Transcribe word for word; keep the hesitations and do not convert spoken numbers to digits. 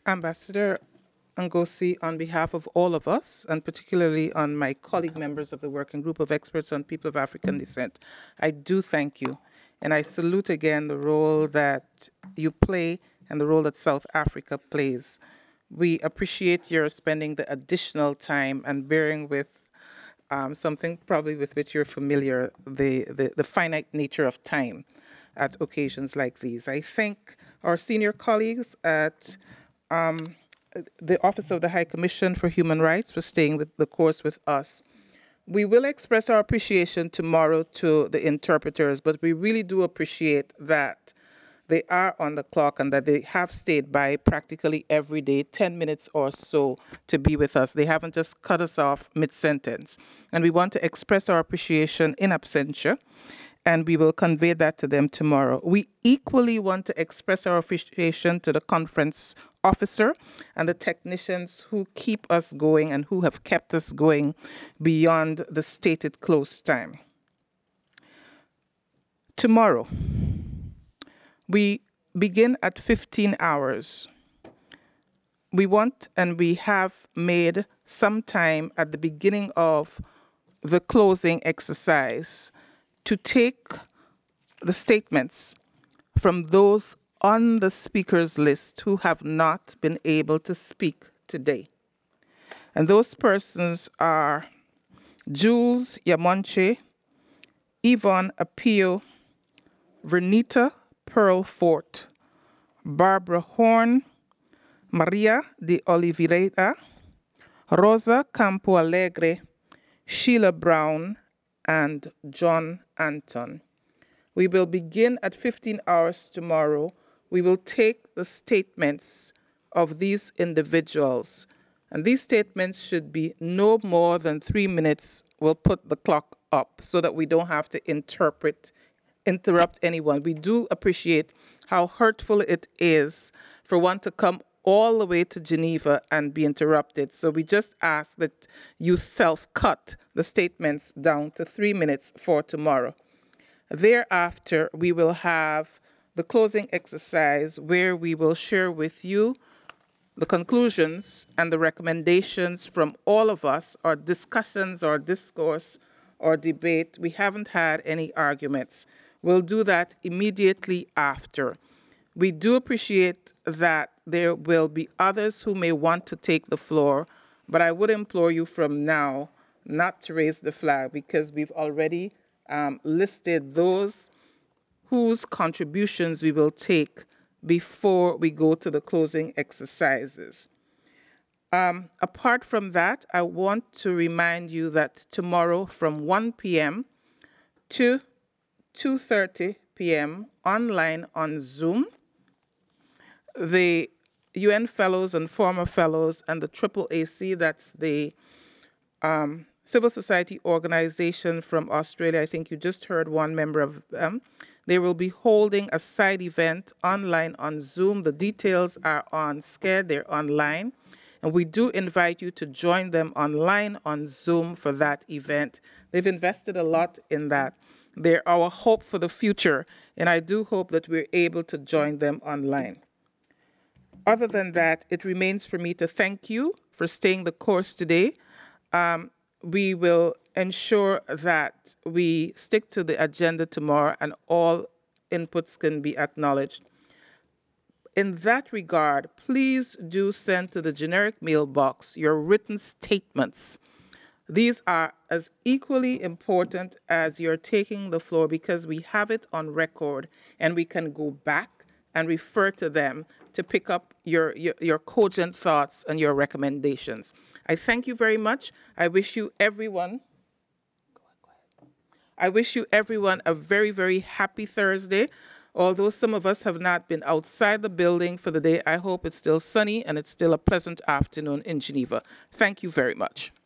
Ambassador Ngozi, on behalf of all of us, and particularly on my colleague members of the Working Group of Experts on People of African Descent, I do thank you. And I salute again the role that you play and the role that South Africa plays. We appreciate your spending the additional time and bearing with um, something probably with which you're familiar, the, the, the finite nature of time at occasions like these. I thank our senior colleagues at um, the Office of the High Commission for Human Rights for staying with the course with us. We will express our appreciation tomorrow to the interpreters, but we really do appreciate that they are on the clock and that they have stayed by practically every day, ten minutes or so, to be with us. They haven't just cut us off mid-sentence. And we want to express our appreciation in absentia, and we will convey that to them tomorrow. We equally want to express our appreciation to the conference officer and the technicians who keep us going and who have kept us going beyond the stated close time. Tomorrow, we begin at fifteen hours. We want and we have made some time at the beginning of the closing exercise to take the statements from those on the speakers list who have not been able to speak today. And those persons are Jules Yamonche, Yvonne Apio, Vernita Pearl Fort, Barbara Horn, Maria de Oliveira, Rosa Campo Alegre, Sheila Brown, and John Anton. We will begin at fifteen hours tomorrow. We will take the statements of these individuals. And these statements should be no more than three minutes. We'll put the clock up so that we don't have to interpret, interrupt anyone. We do appreciate how hurtful it is for one to come all the way to Geneva and be interrupted. So we just ask that you self-cut the statements down to three minutes for tomorrow. Thereafter, we will have the closing exercise where we will share with you the conclusions and the recommendations from all of us, our discussions, our discourse, or debate. We haven't had any arguments. We'll do that immediately after. We do appreciate that there will be others who may want to take the floor, but I would implore you from now not to raise the flag because we've already um, listed those whose contributions we will take before we go to the closing exercises. Um, apart from that, I want to remind you that tomorrow from one p m to two thirty p m online on Zoom, the U N Fellows and former Fellows and the Triple A C, that's the um, civil society organization from Australia. I think you just heard one member of them. They will be holding a side event online on Zoom. The details are on SCARE, they're online. And we do invite you to join them online on Zoom for that event. They've invested a lot in that. They're our hope for the future, and I do hope that we're able to join them online. Other than that, it remains for me to thank you for staying the course today. Um, we will ensure that we stick to the agenda tomorrow and all inputs can be acknowledged. In that regard, please do send to the generic mailbox your written statements. These are as equally important as you're taking the floor because we have it on record and we can go back and refer to them to pick up your, your, your cogent thoughts and your recommendations. I thank you very much. I wish you everyone, I wish you everyone a very, very happy Thursday. Although some of us have not been outside the building for the day, I hope it's still sunny and it's still a pleasant afternoon in Geneva. Thank you very much.